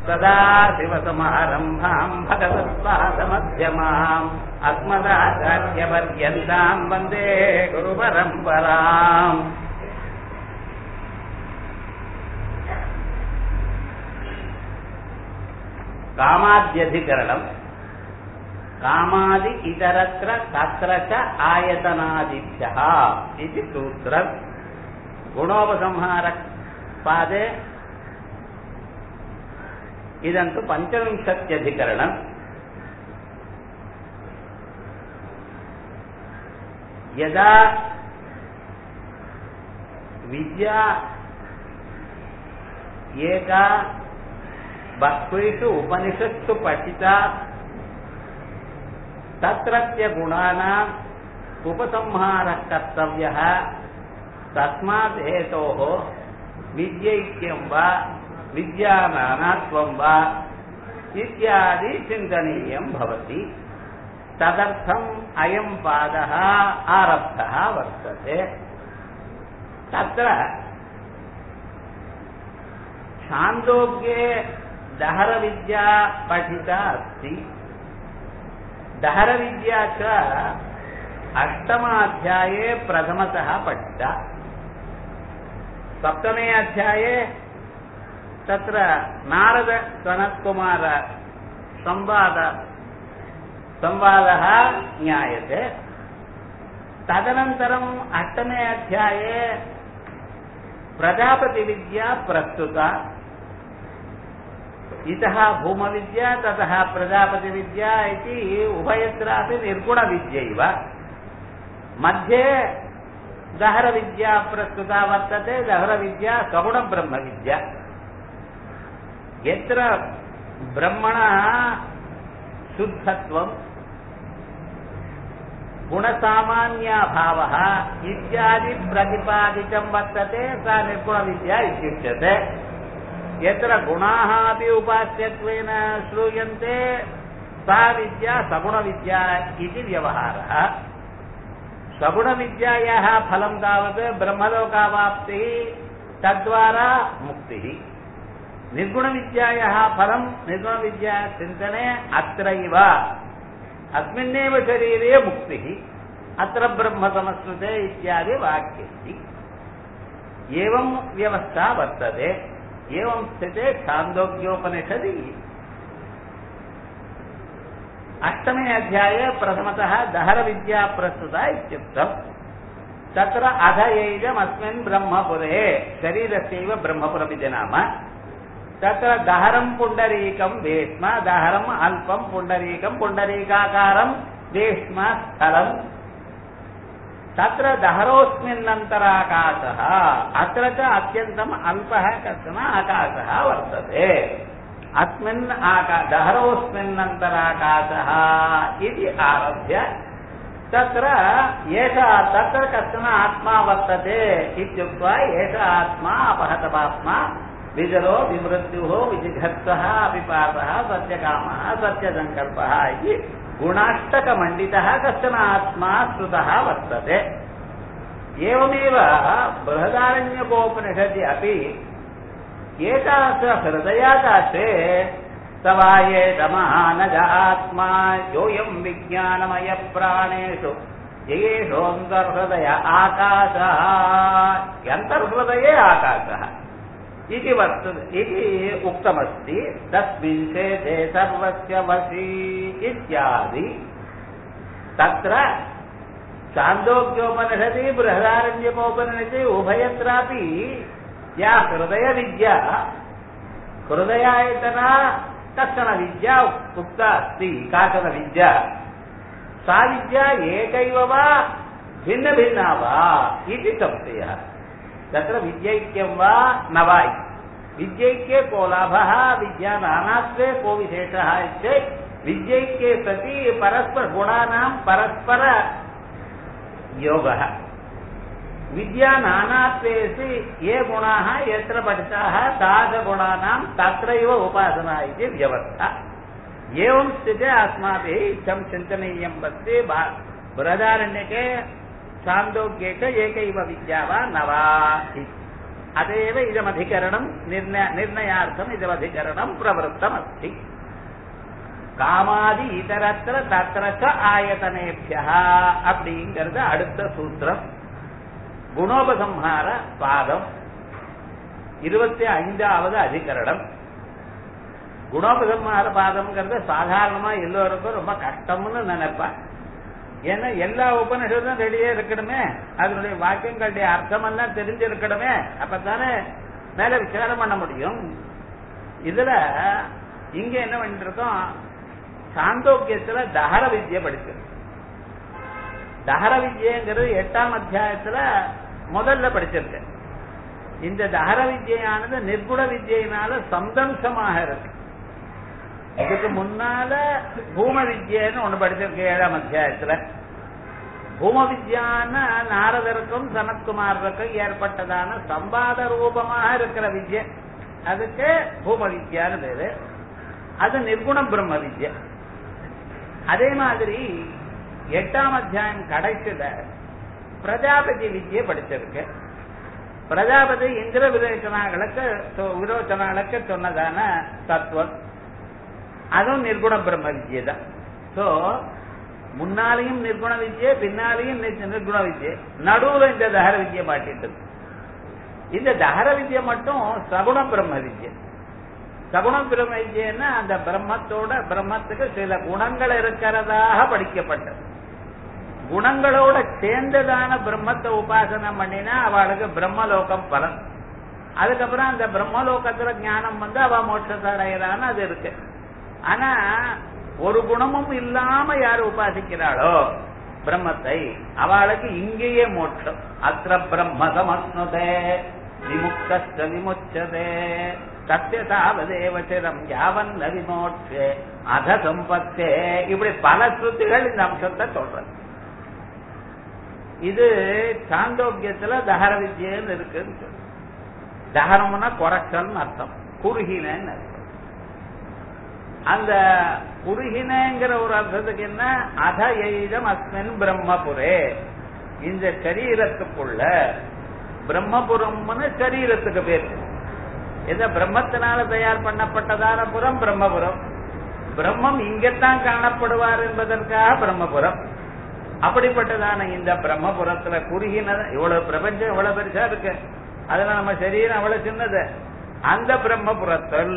सदाशिवसमारम्भाम् भगवत्पादमध्यमाम् अस्मदाचार्यपर्यन्ताम् वन्दे गुरुपरम्पराम्. कामाद्यधिकरणम् कामादि इतरत्र तत्र च आयतनादिभ्यः इति सूत्रम्. गुणोपसंहारक पादे इदन्तु पञ्चविंशत्यधिकरणम्. यदा विद्या एका बह्वीषु उपनिषत्सु पठिता तत्रत्य गुणानाम् उपसंहारः कर्तव्यः. तस्मात् हेतोः विद्यैक्यं वा विद्यानानात्वं वा इत्यादि चिन्तनीयं भवति. तदर्थम् अयं पादः आरब्धः वर्तते. तत्र छान्दोग्ये दहरविद्या पठिता अस्ति. दहरविद्या च अष्टमाध्याये प्रथमतः पठिता. सप्तमे अध्याये तत्र नारद सनत्कुमार संवादः ज्ञायते. तदनन्तरम् अष्टमे अध्याये प्रजापतिविद्या प्रस्तुता. इतः भूमविद्या ततः प्रजापतिविद्या इति उभयत्रापि निर्गुणविद्यैव. मध्ये दहरविद्या प्रस्तुता वर्तते. दहरविद्या सगुणब्रह्मविद्या. यत्र ब्रह्मणः शुद्धत्वं गुणसामान्याभावः इत्यादि प्रतिपादितं वर्तते सा निर्गुणविद्या इत्युच्यते. यत्र गुणाः अपि उपास्यत्वेन श्रूयन्ते सा विद्या सगुणविद्या इति व्यवहारः. सगुणविद्यायाः फलं तावत् ब्रह्मलोकावाप्तिः, तद्वारा मुक्तिः. निर्गुणविद्यायाः फलं निर्गुणविद्या चिन्तने अत्रैव अस्मिन्नेव शरीरे मुक्तिः, अत्र ब्रह्म समश्नुते इत्यादि वाक्यैः. एवं व्यवस्था वर्तते. एवं स्थिते छान्दोग्योपनिषदि अष्टमे अध्याये प्रथमतः दहरविद्या प्रस्तुता इत्युक्तम्. तत्र अध एजमस्मिन् ब्रह्मपुरे, शरीरस्यैव ब्रह्मपुरमिति नाम. तत्र दहरं पुण्डरीकं वेश्म, दहरम् अल्पं पुण्डरीकं पुण्डरीकाकारं वेश्म स्थलम्. तत्र दहरोऽस्मिन्नन्तराकाशः, अत्र च अत्यन्तम् अल्पः कश्चन आकाशः वर्तते. अस्मिन् दहरोऽस्मिन्नन्तराकाशः इति आरभ्य तत्र तत्र कश्चन आत्मा वर्तते इत्युक्त्वा एष आत्मा अपहतपात्मा विजरो विमृत्युः विजिघत्सः अपिपासः सत्यकामः सत्यसङ्कल्पः इति गुणाष्टकमण्डितः कश्चन आत्मा श्रुतः वर्तते. एवमेव बृहदारण्यकोपनिषदि अपि एकाश हृदयाकाशे सवायेतमहानज आत्मा योऽयं विज्ञानमयप्राणेषु येषोऽन्तर्हृदय आकाशः. अन्तर्हृदये आकाशः इति वर्तते इति उक्तमस्ति. तस्मिन् शेषे सर्वस्य वशी इत्यादि. तत्र छान्दोग्योपनिषदि बृहदारण्यकोपनिषदि उभयत्रापि या हृदयविद्या, हृदयायतना कश्चन विद्या उक्ता अस्ति, काचन विद्या. सा विद्या एकैव वा भिन्नभिन्ना वा इति संशयः. तत्र विद्यैक्यं वा न वा. विद्यैक्ये को लाभः, विद्या नानात्वे को विशेषः चेत् विद्यैक्ये सति परस्पर गुणानां परस्पर योगः. विद्या नानात्वेषु ये गुणाः यत्र पठिताः तादृशगुणानां तत्रैव उपासना इति व्यवस्था. एवं स्थिते अस्माभिः इत्थं चिन्तनीयं अस्ति. बृहदारण्यके छान्दोग्ये च एकैव विद्या वा न वा. अदेव इदमधिकरणं निर्णयार्थम् इदमधिकरणं प्रवृत्तम् अस्ति காமாதி இதரத்திர தத்திரச்ச ஆயதனேபியः அப்படிங்கிறது அடுத்த சூத்திரம். குணோபசம்ஹார பாதம் 25வது அதிகரணம். குணோபசம்ஹார பாதம்ங்கிறது சாதாரணமா எல்லோருக்கும் ரொம்ப கஷ்டம்னு நினைப்பேன். ஏன்னா எல்லா உபனிஷத்தும் ரெடியே இருக்கணுமே, அதனுடைய வாக்கியங்களுடைய அர்த்தம் எல்லாம் தெரிஞ்சிருக்கணுமே, அப்பதானே மேல விசாரம் பண்ண முடியும். இதுல இங்க என்ன பண்ணிட்டு இருக்கோம், சாந்தோக்கியத்துல தஹர வித்யை படிச்சிருக்கு. தஹர வித்யங்கிறது 8ஆம் அத்தியாயத்துல முதல்ல படிச்சிருக்கு. இந்த தஹர வித்யானது நிர்குண வித்யினால சந்தம்சமாக இருக்கு. இதுக்கு முன்னால பூம வித்யன்னு ஒண்ணு படிச்சிருக்கு 7ஆம் அத்தியாயத்துல. பூம வித்யான நாரதருக்கும் சனத்குமாரருக்கும் ஏற்பட்டதான சம்பாத ரூபமாக இருக்கிற வித்யை, அதுக்கு பூம வித்யான்னு பேரு. அது நிர்குண பிரம்ம வித்யை. அதே மாதிரி 8ஆம் அத்தியாயம் கடைசியில பிரஜாபதி வித்யை படிச்சிருக்கு. பிரஜாபதி இந்திர விரோச்சனாகளுக்கு சொன்னதான தத்துவம், அதுவும் நிர்குண பிரம்ம வித்யை தான். சோ முன்னாலையும் நிர்குண வித்யை, பின்னாலையும் நிர்குண வித்யை, நடுவுல இந்த தஹர வித்யை மாட்டிட்டு. இந்த தஹர வித்யை மட்டும் சகுண பிரம்ம வித்யை. சகுண பிரம்ம வித்யன்னா அந்த பிரம்மத்துக்கு சில குணங்கள் இருக்கிறதாக படிக்கப்பட்டது. குணங்களோட சேர்ந்ததான பிரம்மத்தை உபாசனை பண்ணினா அவளுக்கு பிரம்மலோகம் பலன். அதுக்கப்புறம் அந்த பிரம்மலோகத்துல ஞானம் வந்து அவ மோட்சத்தை அடையலான்னு அது இருக்கு. ஆனா ஒரு குணமும் இல்லாம யாரு உபாசிக்கிறாளோ பிரம்மத்தை, அவளுக்கு இங்கேயே மோட்சம். அத்திர பிரம்மசமஸ்னுதே விமுக்த விமுச்சதே சத்யசாவதேவச்சரம் யாவன்ன விமோட்சே அத சம்பத்தே. இப்படி பல ஸ்ருதிகள் இந்த அம்சத்தை சொல்றது. இது சாந்தோக்கியத்துல தஹர வித்யன்னு இருக்குன்னு சொல்லு. தஹரம்னா குறைச்சல் அர்த்தம், குறுகினன்னு அர்த்தம். அந்த குறுகினங்கிற ஒரு அர்த்தத்துக்கு என்ன, அத எய்தம் அஸ்மின் பிரம்மபுரே, இந்த சரீரத்துக்குள்ள பிரம்மபுரம்னு சரீரத்துக்கு பேர். எந்த பிரம்மத்தினால தயார் பண்ணப்பட்டதான புறம் பிரம்மபுரம். பிரம்மம் இங்கத்தான் காணப்படுவார் என்பதற்காக பிரம்மபுரம். அப்படிப்பட்டதான இந்த பிரம்மபுரத்துல குறுகின இவ்வளவு பிரபஞ்சம் எவ்வளவு பெருசா இருக்கு, அதுல நம்ம சரீரம் அவ்வளவு சின்னது. அந்த பிரம்மபுரத்தில்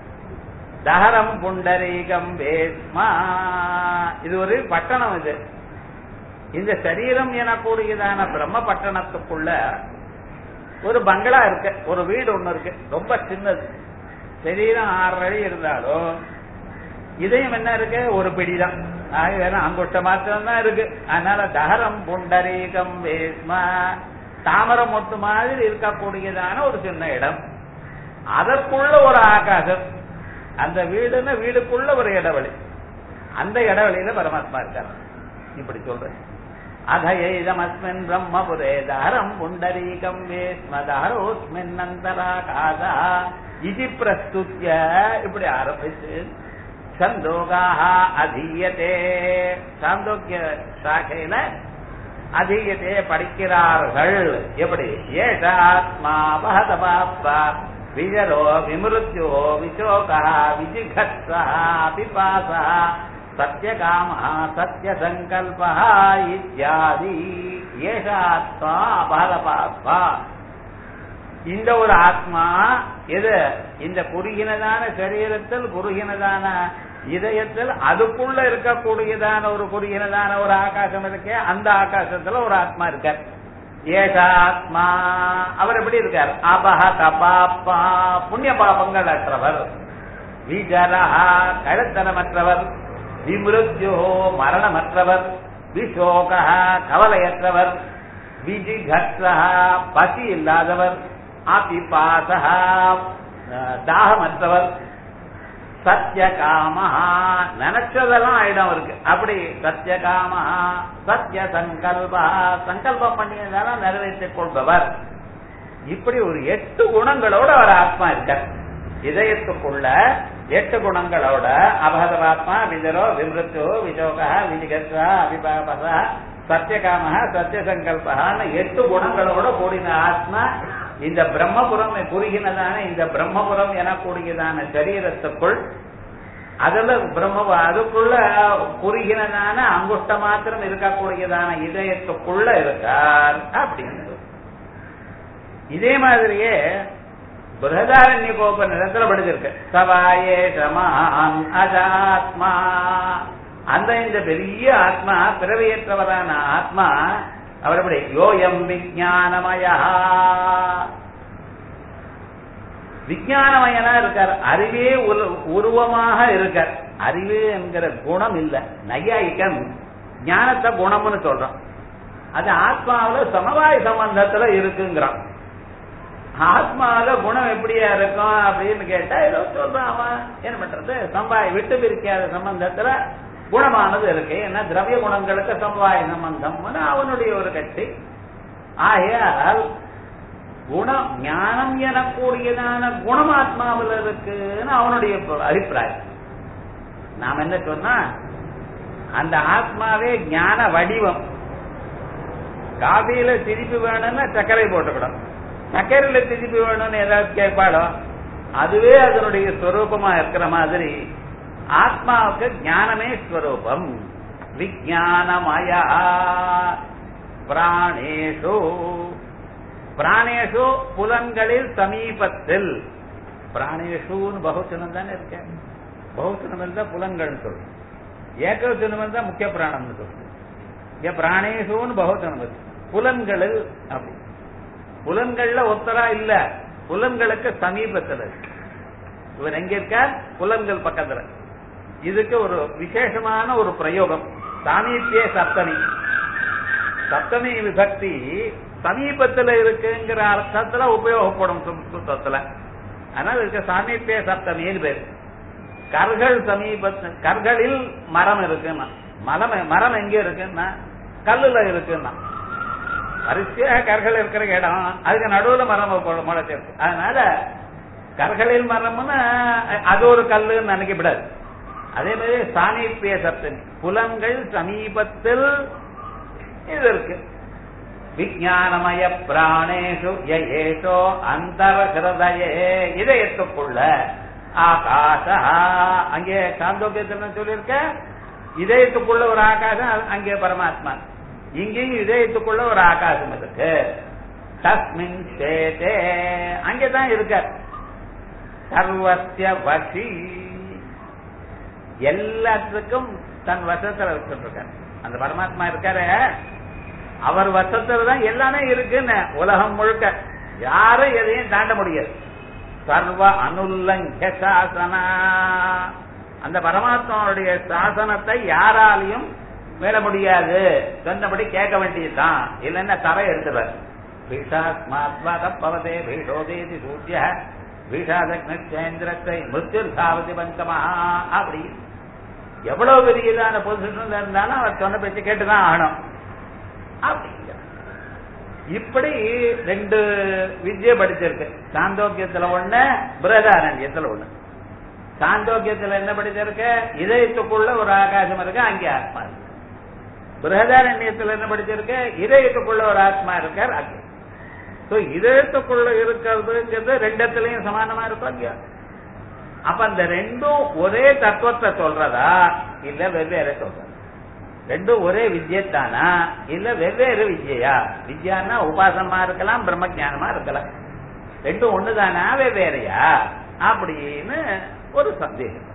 தஹரம் புண்டரீகம் வேஸ்மா, இது ஒரு பட்டணம். இது இந்த சரீரம் எனக்கூடியதான பிரம்ம பட்டணத்துக்குள்ள ஒரு பங்களா இருக்கு, ஒரு வீடு ஒண்ணு இருக்கு, ரொம்ப சின்னது. சரீரம் 6 அடி இருந்தாலும் இதையும் என்ன இருக்கு, ஒரு பிடிதான். வேணும் அங்குஷ்ட மாத்திரம் தான் இருக்கு. அதனால தஹரம் புண்டரீகம் வேஸ்மா, தாமரம் மொட்டு மாதிரி இருக்கக்கூடியதான ஒரு சின்ன இடம், அதற்குள்ள ஒரு ஆகாசம். அந்த வீடுன்னா வீடுக்குள்ள ஒரு இடைவெளி, அந்த இடைவெளியில பரமாத்மா இருக்கார். இப்படி சொல்றேன். அதயேதமஸ்மின் பிரம்மபுரே தஹரம் புண்டரீகம் வேஸ்மதஹரோஸ்மின் அந்தராகாசா இது பிரஸ்துத்ய. இப்படி ஆரம்பிச்சு சந்தோகாஹ அதீயதே, சாந்தோக்கிய சாக்கையில அதீயதே படிக்கிறார்கள். எப்படி, ஏஷாத்மா பஹதபாப்பா விஜரோ விமிருத்யோ விசோகா விஜிகத்ஸா பிபாசா சத்யகாம சத்யசங்கல்ப இத்யாதி. ஏஷாத்மா பஹதபாப்பா, இந்த ஒரு ஆத்மா எது, இந்த குறுகினதான சரீரத்தில் குறுகினதான இதயத்தில் அதுக்குள்ள இருக்கக்கூடியதான ஒரு குறுகினதான ஒரு ஆகாசம் இருக்கே, அந்த ஆகாசத்துல ஒரு ஆத்மா இருக்கார். ஏஷாத்மா, அவர் எப்படி இருக்கார், அபஹத பாப்பா புண்ணிய பாபங்கள் அற்றவர், விஜரஹா கழுத்தனமற்றவர், விமிருத்யோ மரணமற்றவர், விசோகா கவலையற்றவர், விஜிகத்ஸா பசி இல்லாதவர், அபிபாசா தாகமற்றவர், சத்யகாமஹா நினைச்சதெல்லாம் ஆயிடும் இருக்கு. அப்படி சத்யகாமஹா சத்ய சங்கல்பா சங்கல்பம் பண்ணியதால நிறைவேற்றிக் கொள்பவர். இப்படி ஒரு 8 குணங்களோட ஒரு ஆத்மா இருக்கார். இதயத்துக்குள்ள 8 குணங்களோட அபகதவாத்மா விஜரோ விமிருத்தோ விஜோகா விஜிகத்ஸா அபிபாபசா சத்யகாமஹா சத்யசங்கல்பஹான்னு 8 குணங்களோட கூடின ஆத்மா இந்த பிரம்மபுரம் குறுகினதான இந்த பிரம்மபுரம் எனக்கூடியதான சரீரத்துக்குள் அதுல அதுக்குள்ள குறுகினதான அங்குஷ்ட மாத்திரம் இருக்கக்கூடியதான இதயத்துக்குள்ள இருக்கார் அப்படின்னு. இதே மாதிரியே பிரகதாரண்யகோபநிலத்துல படிச்சிருக்கு சவாயே சமான் அஜாத்மா. அந்த இந்த பெரிய ஆத்மா பிறவியற்றவரான ஆத்மா அவர் எப்படி யோயம் விஞ்ஞானமயா விஞ்ஞானமயனா இருக்கார். அறிவே உருவமாக இருக்கார். அறிவு என்கிற குணம் இல்ல. நையாயிக்கம் ஞானத்தை குணம்னு சொல்றான். அது ஆத்மாவில சமவாய சம்பந்தத்துல இருக்குங்கிறான். ஆத்மாவில குணம் எப்படியா இருக்கும் அப்படின்னு கேட்டா ஏதோ சொல்றான். அவன் என்ன பண்றது, சம்பாய் விட்டு பிரிக்காத சம்பந்தத்துல குணமானது இருக்கு. ஏன்னா திரவிய குணங்களுக்கு சமவாய சம்பந்தம் அவனுடைய ஒரு கட்சி. ஆகையால் குணம் ஞானம் எனக்கூடியதான குணம் ஆத்மாவில் இருக்குன்னு அவனுடைய அபிப்பிராயம். நாம் என்ன சொன்னா அந்த ஆத்மாவே ஞான வடிவம். காபியில திருப்பி வேணும்னா சர்க்கரை போட்டுக்கணும், சர்க்கரையில திருப்பி வேணும்னு ஏதாவது கேட்பாடோ அதுவே அதனுடைய ஸ்வரூபமா இருக்கிற மாதிரி ஆத்மாவுக்கு ஞானமே ஸ்வரூபம். விஞ்ஞானமயா பிராணேஷு பிராணேஷு புலன்களில் சமீபத்தில். பிராணேஷுன்னு பகுச்சனம் தானே இருக்க. பகுச்சனம் இருந்தா புலன்கள் சொல்றோம், ஏகவச்சனம் இருந்தா முக்கிய பிராணம்னு சொல்றோம். இங்க பிராணேஷுன்னு பகுச்சனம் இருக்கு. புலன்களில் அப்படி புலன்கள்ல ஒத்தரா இல்ல, புலன்களுக்கு சமீபத்தில் இருக்கு. இவர் எங்க இருக்கார்? புலன்கள் பக்கத்துல. இதுக்கு ஒரு விசேஷமான ஒரு பிரயோகம் சாமீபிய சப்தமி. சப்தமி விபக்தி சமீபத்தில் இருக்குங்கிற அர்த்தத்துல உபயோகப்படும் சம்ஸ்கிருதத்துல. அதனால இதுக்கு சாமீபிய சப்தமின்னு பேரு. கர்கள் சமீபத்து, கர்களில் மரம் இருக்குன்னா மரம் எங்க இருக்குன்னா கல்லுல இருக்குன்னா வரிசையாக கற்கள் இருக்கிற இடம், அதுக்கு நடுவுல மரம் முளைச்சிருக்கு. அதனால கற்களில் மரம்னா அது ஒரு கல்லுன்னு நினைக்கப்படாது. அதே மாதிரி சாமீபிய சப்தமி புலன்கள் சமீபத்தில் இது இருக்கு. விஞ்ஞானமய பிராணேஷு யேஷோ அந்தர ஹிருதயே இதயத்துக்குள்ள ஆகாச. அங்கே சாந்தோக்கியத்தில் சொல்லியிருக்க இதயத்துக்குள்ள ஒரு ஆகாசம், அங்கே பரமாத்மா. இங்கேயும் இதயத்துக்குள்ள ஒரு ஆகாசம் இருக்கு. தஸ்மின் சேதே அங்கேதான் இருக்க. சர்வஸ்ய வசி எல்லாத்துக்கும் தன் வசத்துல இருக்க அந்த பரமாத்மா இருக்காரு. அவர் வசத்துல தான் எல்லாமே இருக்குன்னு உலகம் முழுக்க யாரும் எதையும் தாண்ட முடியாது. சர்வ அனுல்லங்க சாசனா. அந்த பரமாத்மாவுடைய சாசனத்தை யாராலையும் மேல முடியாது. சொன்னபடி கேட்க வேண்டியதுதான், இல்லைன்னா தரை எடுத்துவார். பீஷாத்மாத்வாதே பீஷோதேதி சூரிய பீஷாதேந்திரத்தை மிருத்யுர் சாவதி பஞ்சமா. அப்படி எவ்வளவு பெரியதான பொசிஷன்ல இருந்தாலும் அவர் சொன்ன பேச்சு கேட்டுதான் ஆகணும். அப்படிங்கிற இப்படி ரெண்டு வித்யை படிச்சிருக்கு. சாந்தோக்கியத்துல ஒண்ணு, பிரதாரண்யத்துல ஒண்ணு. சாந்தோக்கியத்துல என்ன படிச்சிருக்கு? இதயத்துக்குள்ள ஒரு ஆகாசம் இருக்கு, அங்கே ஆத்மா இருக்கு. பிரகதாரண்யத்தில் என்ன படிச்சிருக்கு? இதயத்துக்குள்ள ஒரு ஆத்மா இருக்கார் அங்கே. இதயத்துக்குள்ள இருக்கிறதுங்கிறது ரெண்டத்திலையும் சமானமா இருக்கும் இல்லையா? அப்ப அந்த ரெண்டும் ஒரே தத்துவத்தை சொல்றதா இல்ல வெவ்வேறு சொல்றதா? ரெண்டும் ஒரே வித்யத்தானா இல்ல வெவ்வேறு வித்யா? வித்யான்னா உபாசனமா இருக்கலாம், பிரம்ம ஜானமா இருக்கலாம். ரெண்டும் ஒண்ணுதானா வெவ்வேறையா அப்படின்னு ஒரு சந்தேகம்.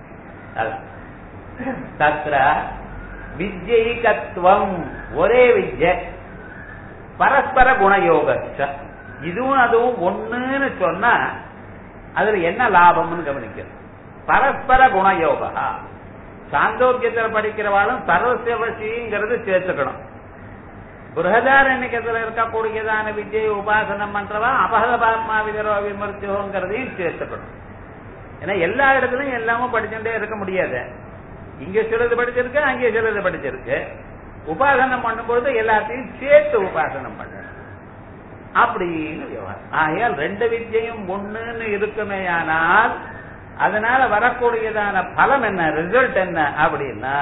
தத்ர வித்யைகத்துவம் ஒரே வித்யை, பரஸ்பர குணயோக. இதுவும் அதுவும் ஒண்ணுன்னு சொன்னா அதுல என்ன லாபம்னு கவனிக்கிறது. பரஸ்பர குணயோகா. சாந்தோக்கியத்தில் படிக்கிறவாளும் சர்வசியவசிங்கிறது சேர்த்துக்கணும். பிரகதாரண்யத்துல இருக்கக்கூடியதான வித்யை உபாசனம் பண்றவா அபகதபாத்மா விதரோ விமர்த்தியோங்கிறதையும் சேர்த்துக்கணும். ஏன்னா எல்லா இடத்துலயும் எல்லாமும் படிச்சுட்டே இருக்க முடியாது. இங்க சிலது படிச்சிருக்கு, அங்கே சிலது படிச்சிருக்கு. உபாசனம் பண்ணும்போது எல்லாத்தையும் சேர்த்து உபாசனம் பண்ணணும் அப்படின்னு விவகாரம். ஆகையால் ரெண்டு வித்யையும் ஒண்ணுன்னு இருக்குமேயானால் அதனால வரக்கூடியதான பலம் என்ன, ரிசல்ட் என்ன அப்படின்னா,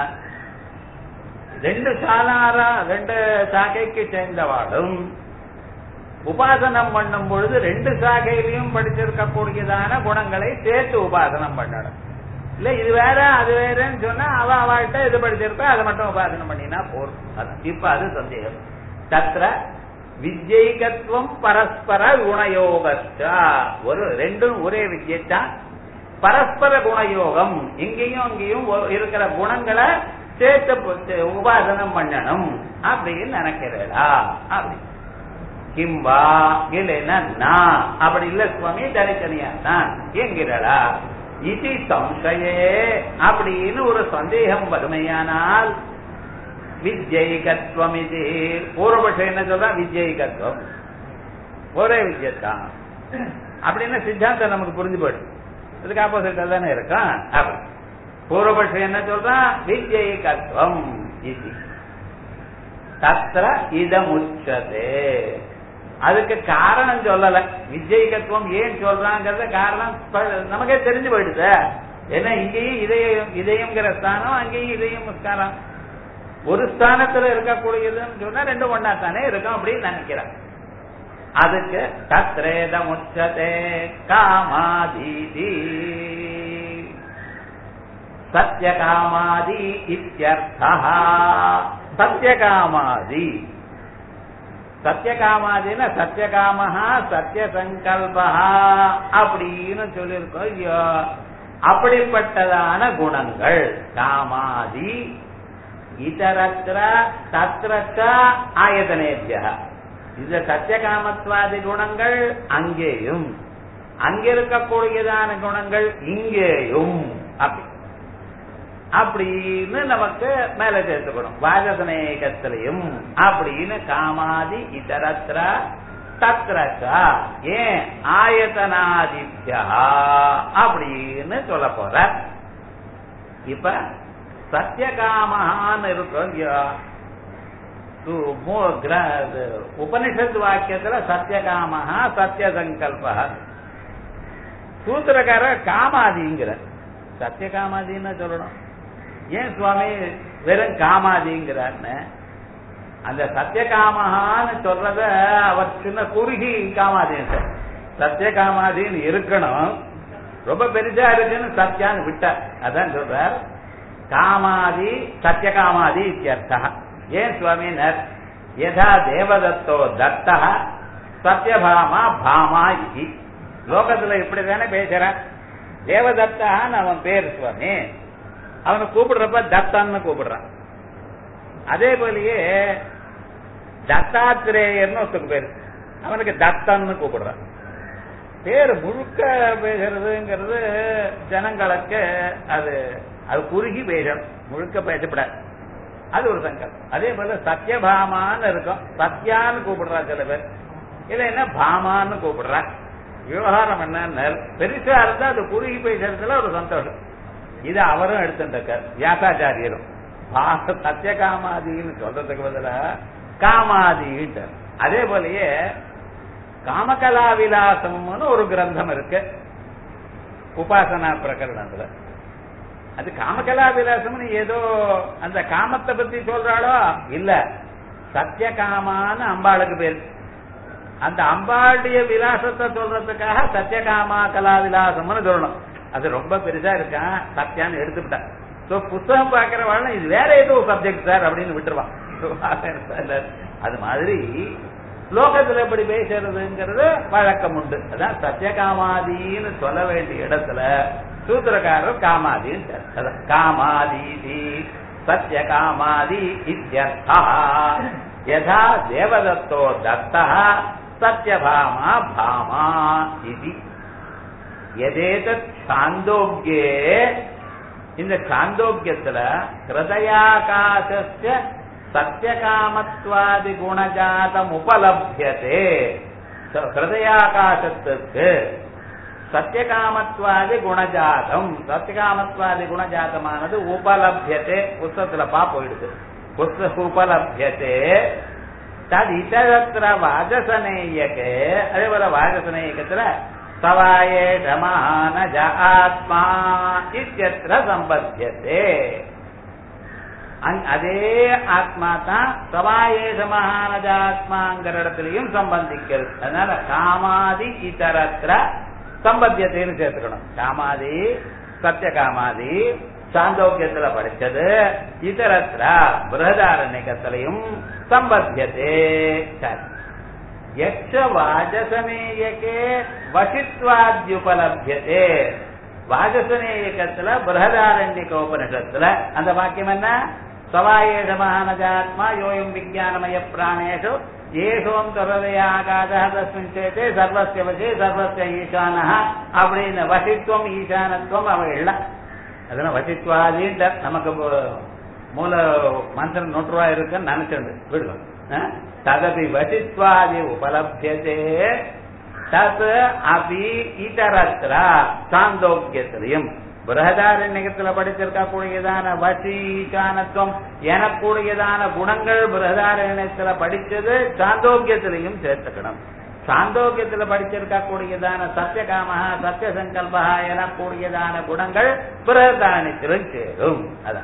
ரெண்டு சாலாரா ரெண்டு சாக்கைக்கு சேர்ந்தவாளும் உபாசனம் பண்ணும் பொழுது ரெண்டு சாகையிலையும் படிச்சிருக்கக்கூடியதான குணங்களை சேர்த்து உபாசனம் பண்ணணும். இல்ல இது வேற அது வேறன்னு சொன்னா அவள்கிட்ட இது படிச்சிருக்கா அதை மட்டும் உபாசனம் பண்ணினா போதும். இப்ப அது சந்தேகம். தத்ர வித்யைகத்துவம் பரஸ்பர குணயோகச்சா, ஒரு ரெண்டும் ஒரே வித்யைத்தான், பரஸ்பர குணயோகம், இங்கேயும் அங்கேயும் இருக்கிற குணங்களை சேர்த்து உபாசனம் பண்ணணும் அப்படின்னு நினைக்கிறா. அப்படி கிம்பா இல்லைன்னா அப்படி இல்ல சுவாமி தனித்தனியா தான் என்கிறா இது சம்சயே அப்படின்னு ஒரு சந்தேகம் வறுமையானால் வித்யைகத்துவம் இது பூர்வபட்சம் என்ன சொல்றா? வித்யைகத்துவம் ஒரே வித்யத்தான் அப்படின்னு சித்தாந்தம் நமக்கு புரிஞ்சு போயிடும். இதுக்கு ஆப்போசிட்டா தானே இருக்கும். அப்படி பூர்வபட்சம் என்ன சொல்றான்? வித்யைகத்துவம் இது தத்ர இதமுச்சதே. அதுக்கு காரணம் சொல்லல. வித்யைகத்துவம் ஏன் சொல்றாங்கிறத காரணம் நமக்கே தெரிஞ்சு போயிடுது. ஏன்னா இங்கேயும் இதயம்ங்கிற ஸ்தானம், அங்கேயும் இதயம் ஸ்தானம், ஒரு ஸ்தானத்துல இருக்கக்கூடியதுன்னு சொன்னா ரெண்டும் ஒன்னா தானே இருக்கும் அப்படின்னு நினைக்கிறேன். அதுக்கு தத்ரேதமுச்சதே காமாதீதி சத்யகாமாதி இத்யர்த்தः. சத்யகாமாதி சத்யகாமாதினா சத்யகாமஹா சத்யசங்கல்பா அப்படின்னு சொல்லியிருக்கோம். அப்படிப்பட்டதான குணங்கள் காமாதி இதரத்ர தத்ரச்ச ஆயதனேபிய. இந்த சத்யகாமத்வாதி குணங்கள் அங்கேயும், அங்கிருக்கக்கூடியதான குணங்கள் இங்கேயும் அப்படின்னு நமக்கு மேல சேர்த்துக்கணும். வாஜசனேகத்திலையும் அப்படின்னு காமாதி இதரத்ர தத்ரச்சா ஏன் ஆயத்தனாதித்யா அப்படின்னு சொல்ல போற. இப்ப சத்யகாமஹான்னு இருக்கும். உபனிஷத் வாக்கியத்துல சத்யகாமஹா சத்யசங்கல்பா, சூத்திரக்கார காமாதிங்கிற சத்யகாமாதின்னு சொல்லணும். ஏன் சுவாமி வெறும் காமாதிங்கிறார்னு? அந்த சத்யகாமஹான்னு சொல்றத அவர் சின்ன குறுகி காமாதின்னு சத்யகாமாதின்னு இருக்கணும், ரொம்ப பெருசா இருக்குன்னு சத்யான்னு விட்டார். அதான் சொல்றார் காமாதி சத்யகாமாதி இத்தியர்த்தः. ஏன் சுவாமினர்? யதா தேவதத்தோ தத்தா சத்யபாமா பாமா இதி. லோகத்துல இப்படி தானே பேசுற. தேவதத்தான்னு அவன் பேர் சுவாமி, அவனை கூப்பிடுறப்ப தத்தான்னு கூப்பிடுறான். அதே போலயே தத்தாத்திரேயர்னு ஒருத்தருக்கு பேரு, அவனுக்கு தத்தன்னு கூப்பிடுறான். பேரு முழுக்க பேசுறதுங்கிறது ஜனங்களுக்கு அது அது குறுகி பேசணும், முழுக்க பேசப்படாது. அது ஒரு சங்கல்பம். அதே போல சத்யபாமான்னு இருக்கும், சத்யான்னு கூப்பிடுறா சில பேர், இல்லைன்னா பாமான்னு கூப்பிடுறா. விவகாரம் என்ன பெருசா இருந்தா அது குறுகி பேசுறதுல ஒரு சந்தோஷம். இது அவரும் எடுத்துட்டார் வியாசாச்சாரியரும். சத்யகாமாதின்னு சொல்றதுக்கு பதிலா காமாதின்ட்டு. அதே போலயே காமகலா விலாசம்னு ஒரு கிரந்தம் இருக்கு உபாசனா பிரகரணத்துல. அது காமகலா விலாசம்னு ஏதோ அந்த காமத்தை பத்தி சொல்றாளோ இல்ல, சத்யகாமான்னு அம்பாளுக்கு பேர். அந்த அம்பாளுடைய விலாசத்தை சொல்றதுக்காக சத்யகாமா கலா விலாசம்னு சொல்லணும். அது ரொம்ப பெருசா இருக்கான், சத்யான்னு எடுத்துக்கிட்டேன். புத்தகம் பாக்கிறவாள் இது வேற ஏதோ சப்ஜெக்ட் சார் அப்படின்னு விட்டுருவான். அது மாதிரி லோகத்துல எப்படி பேசுறதுங்கிறது வழக்கம் உண்டு. அதான் சத்யகாமாதின்னு சொல்ல வேண்டிய இடத்துல சூத்திரக்காரர் காமாதின்னு காமாதி சத்யகாமாதி இத்யர்த்தः. யதா தேவதத்தோ தத்தः சத்யபாமா பாமா இதி. எதேதத் சாந்தோக்யே, இந்த சாந்தோக்கியத்துல ஹிருதயாகாசஸ்ய சத்யகாமத்வாதி குணஜாதம் உபலப்யதே. ஹிருதயாகாசத்துக்கு சத்யகாமத்வாதி குணஜாதம், சத்யகாமத்வாதி குணஜாதமானது உபலப்யதே. புஸ்தகத்துல போயிடுது உபலப்யதே. தது இதரத்திர வாஜசனேயகே. அதே போல வாஜசனேயகத்துல சவாயே மகானஜ ஆத்மா இத்யத்ர சம்பத்யதே. அதே ஆத்மா தான் சவாயேஷ மகானஜாத்மாங்கிற இடத்துலயும் சம்பந்திக்கிறது. அதனால காமாதி இதரத்திர சம்பத்தியத்தைன்னு சேர்த்துக்கணும். காமாதி சத்திய காமாதி சாந்தோக்கியத்துல படிச்சது இதரத்திர பிருஹதாரண்யகத்திலையும் சம்பத்தியதே. யக்ஷ வாஜசநேயகே வசித்வாத்யுபலப்யதே. வாஜசநேயகத்துல பிருஹதாரண்யக உபனிஷத்துல அந்த வாக்கியம் என்ன? சவாயேஷ மகானஜாத்மா யோயம் விஜயானமய பிராணேஷு ஏஷோம் தொடரையாகாத தஸ்மின் சேதே சர்வஸ்ய வசே சர்வஸ்ய ஈசானஹ அப்படின்னு வசித்துவம் ஈசானத்துவம் அவைகள். அதெல்லாம் வசித்வாதின்ற நமக்கு மூல மந்திரம் 100 ரூபாய் இருக்குன்னு நினைச்சிருந்து விடுவோம். ததபி வசித்வாதி உபலப்யதே தத் அபி இதரத்ர சாந்தோக்கியத்திலையும் பிருஹதாரண்யகத்துல படிச்சிருக்க கூடியதான வசீகானத்துவம் எனக்கூடியதான குணங்கள் பிருஹதாரண்யத்துல படிச்சது சாந்தோக்கியத்திலையும் சேர்த்துக்கணும். சாந்தோக்கியத்துல படிச்சிருக்க கூடியதான சத்தியகாம சத்திய சங்கல்பா எனக்கூடியதான குணங்கள் பிருஹதாரண்யத்திலும் சேரும். அதான்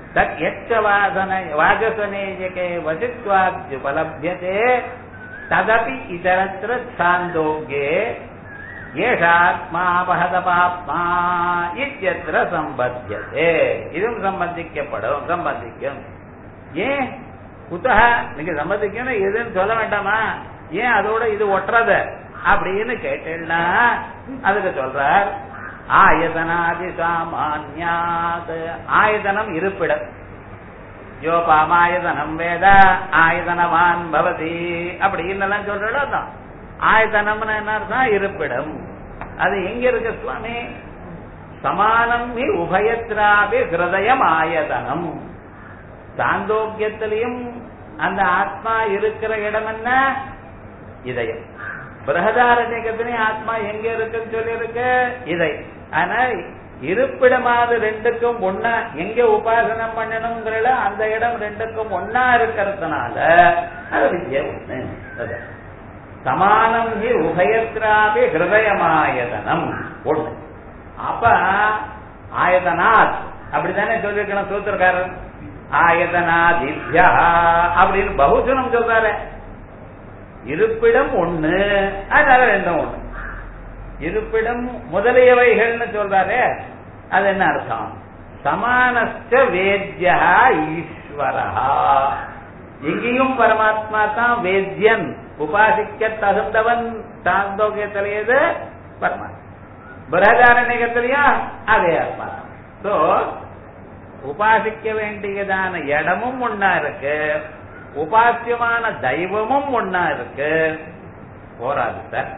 வாஜசநேயகே வசித்வாத்யுபலப்யதே ததபி இதரத்ர சாந்தோக்யே ஏஷாத்மா பஹதபாத்மா இத்யத்ர சம்பத்யதே. இதுவும் சம்பந்திக்கப்படும், சம்பந்திக்கும். ஏன் குத்தக நீங்க சம்பந்திக்கணும் எதுன்னு சொல்ல வேண்டாமா? ஏன் அதோட இது ஒட்டுறது அப்படின்னு கேட்டேன்னா அதுக்கு சொல்றார் ஆயதனாதி சாமான்யாத். ஆயதனம் இருப்பிடம். யோபாமாயதனம் வேத ஆயதனவான் பவதி அப்படின்னு சொல்றோம். ஆயதனம்னு என்ன அர்த்தம்? இருப்பிடம். அது எங்க இருக்கு சுவாமி? சமானம் ஹி உபயத்ராபி ஹிருதயம் ஆயதனம். சாந்தோக்கியத்திலையும் அந்த ஆத்மா இருக்கிற இடம் என்ன? இதயம். பிருஹதாரண்யகத்திலையும் ஆத்மா எங்க இருக்குன்னு சொல்லி இருக்கு? இதயம். ஆனா இருப்பிடமாவது ரெண்டுக்கும் ஒன்னா எங்க உபாசனம் பண்ணணுங்கிற அந்த இடம் ரெண்டுக்கும் ஒன்னா இருக்கிறதுனால அது வித்யா ஒண்ணு. சமானம் ஹி உபயத்ராபி ஹிருதயமாயதனம் ஒண்ணு. அப்ப ஆயதனாத் அப்படித்தானே சொல்லிருக்கணும் சூத்திரக்காரன். ஆயதனாதித்யா அப்படின்னு பகுஜனம் சொல்றாரு. இருப்பிடம் ஒண்ணு, அதனால ரெண்டும் ஒண்ணு. இருப்பிடம் முதலியவைகள்னு சொல்றாரு. அது என்ன அர்த்தம்? சமானஸ்ட வேத்யா ஈஸ்வரா. எங்கேயும் பரமாத்மா தான் வேத்யன், உபாசிக்க தகுந்தவன். சாந்தோக்கியத்திலேயது பரமாத்மா, பிருஹதாரண்யகத்திலேயா அதே ஆத்மா. சோ உபாசிக்க வேண்டியதான இடமும் ஒன்னா இருக்கு, உபாசியமான தெய்வமும் ஒன்னா இருக்கு. போராது சார்.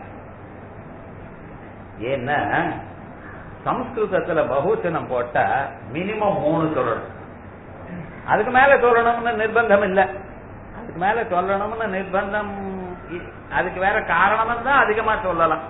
ஏன்னா சம்ஸ்கிருதத்துல பகுச்சனம் போட்டா மினிமம் 3 சொல்லணும். அதுக்கு மேல சொல்லணும்னு நிர்பந்தம் இல்லை. அதுக்கு மேல சொல்லணும்னு நிர்பந்தம், அதுக்கு வேற காரணம் தான் அதிகமா சொல்லலாம்.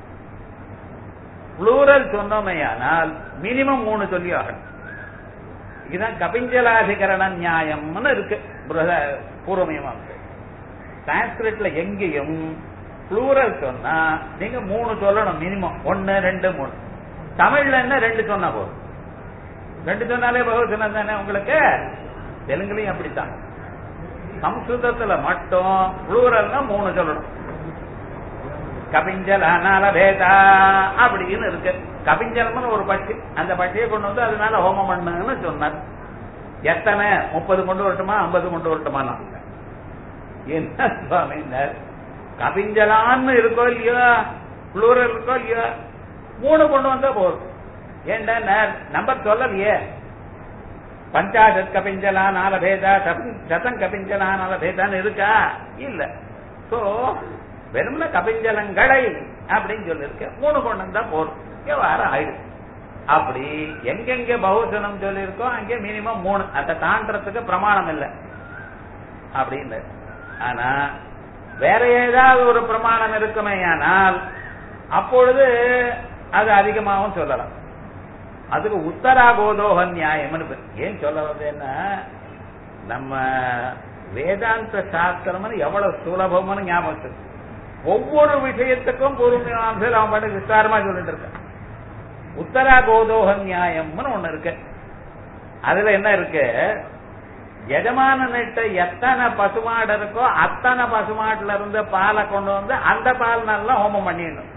புளூரல் சொன்னோமே ஆனால் மினிமம் 3 சொல்லி ஆகணும். இதுதான் கபிஞ்சலாதிகரண நியாயம்னு இருக்கு பூர்வமயமா. சான்ஸ்கிரிட்ல எங்கேயும் புளூரல் சொன்னா நீங்க 3 சொல்லணும் மினிமம். 1, 2, 3. தமிழ்ல என்ன 2 சொன்னா போதும். 2 சொன்னாலே பகுவச்சனம் தானே உங்களுக்கு. தெலுங்குலயும் அப்படித்தான். சம்ஸ்கிருதத்துல மட்டும் புளூரல்னா 3 சொல்லணும். கபிஞ்சல் அனால பேதா அப்படின்னு இருக்கு. கபிஞ்சல்னு ஒரு பட்சி, அந்த பட்சியை கொண்டு வந்து அதனால ஹோமம் பண்ணுன்னு சொன்னார். எத்தனை 30 கொண்டு வரட்டுமா 50 கொண்டு வரட்டுமா? என்ன சுவாமி கபிஞ்சலான்னு இருக்கோ இல்லையோ, புளூரல் இருக்கோ இல்லையோ, 3 கொண்டு வந்தா போதும். ஏண்டா நம்பர் சொல்லலையே. பஞ்சாசத் கபிஞ்சலா நால பேதா சதம் கபிஞ்சலா நால பேதான்னு இருக்கா? இல்ல. சோ வெறும்ன கபிஞ்சலங்களை அப்படின்னு சொல்லிருக்க 3 கொண்டு வந்தா போதும். வாரம் ஆயிடுச்சு. அப்படி எங்கெங்க பகுஜனம் சொல்லியிருக்கோ அங்கே மினிமம் 3. அதை தாண்டறதுக்கு பிரமாணம் இல்லை அப்படின்னு. ஆனா வேற ஏதாவது ஒரு பிரமாணம் இருக்குமே ஆனால் அப்பொழுது அது அதிகமாகவும் சொல்லலாம். அதுக்கு உத்தராகோதோக நியாயம். ஏன் சொல்ல வந்தேன்னா, நம்ம வேதாந்த சாஸ்திரம் எவ்வளவு சுலபம்னு ஞாபகம். ஒவ்வொரு விஷயத்துக்கும் பூர்வமீமாம்சையில் அவன் பாட்டு விஸ்தாரமா சொல்லிட்டு இருக்க. உத்தராகோதோக நியாயம்னு ஒண்ணு இருக்கு. அதுல என்ன இருக்கு? எஜமானன்கிட்ட எத்தனை பசுமாடு இருக்கோ அத்தனை பசுமாட்டுல இருந்து பாலை கொண்டு வந்து அந்த பால் நல்லா ஹோமம் பண்ணிடணும்.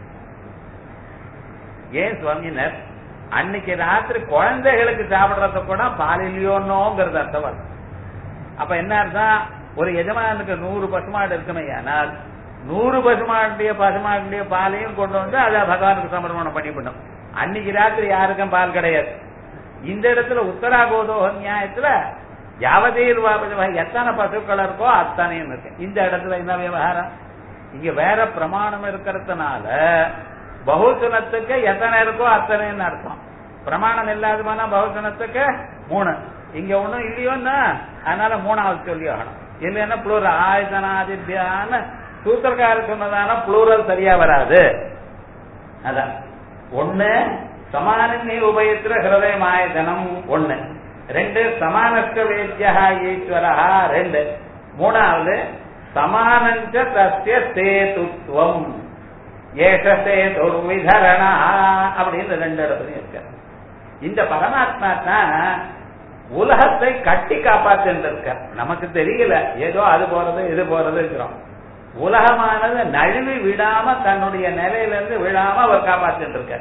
ஏன் சுவாமினர் அன்னைக்கு ராத்திரி குழந்தைகளுக்கு சாப்பிடுறது கூட பால் இல்லையோன்னோங்கிறது அர்த்தம். அப்ப என்ன அர்த்தம்? ஒரு எஜமானுக்கு 100 பசுமாடு இருக்குமே, ஆனால் 100 பசுமாட்டுடைய பாலையும் கொண்டு வந்து அதை பகவானுக்கு சமர்ப்பணம் பண்ணிவிடும். அன்னைக்கு ராத்திரி யாருக்கும் பால் கிடையாது. இந்த இடத்துல உத்தரா கோதோக நியாயத்துல யாவதீர் எத்தனை பசுக்கள் இருக்கோ அத்தனையும் இருக்கு. இந்த இடத்துல என்ன விவகாரம்? இங்க வேற பிரமாணம் இருக்கிறதுனால பகுஜனத்துக்கு எத்தனை இருக்கோ அத்தனைன்னு அர்த்தம். பிரமாணம் இல்லாதமான பகுஜனத்துக்கு 3, இங்க ஒண்ணும் இல்லையோன்னா அதனால 3ஆவது சொல்லி ஆகணும். இல்லைன்னா புளூரல் ஆயத்தனாதித்யான சூத்திரக்காரர் சொன்னதான புளூரல் சரியா வராது. அதான் 1 சமானமே உபயத்திர ஹிருதயம் ஆயத்தனம் 1, 2 சமானஸ்க வேத்யா ஈஸ்வரா 2, 3வது சமானஞ்ச தஸ்ய சேதுத்வம் ஏஷசே துர்விதரணா அப்படின்னு 2 இடத்துலயும் இருக்க. இந்த பரமாத்மா தான் உலகத்தை கட்டி காப்பாற்றிருக்க. நமக்கு தெரியல, ஏதோ அது போறது இது போறது இருக்கிறோம். உலகமானது நழுவி விடாம தன்னுடைய நிலையிலிருந்து விடாம அவர் காப்பாற்றிட்டு இருக்க.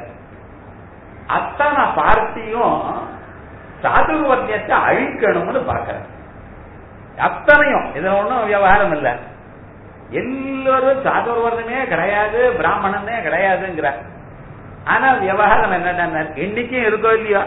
அத்தனை பார்ட்டியும் சாதுர்வர்ணியத்தை அழிக்கணும்னு பாக்குற. அத்தனையும் இதுல ஒன்றும் விவகாரம் இல்லை. எல்லாரும் சாதுர்வர்ணமே கிடையாது, பிராமணனே கிடையாதுங்கிற. ஆனா விவகாரம் என்னன்னா இன்னைக்கும் இருக்கோ இல்லையோ,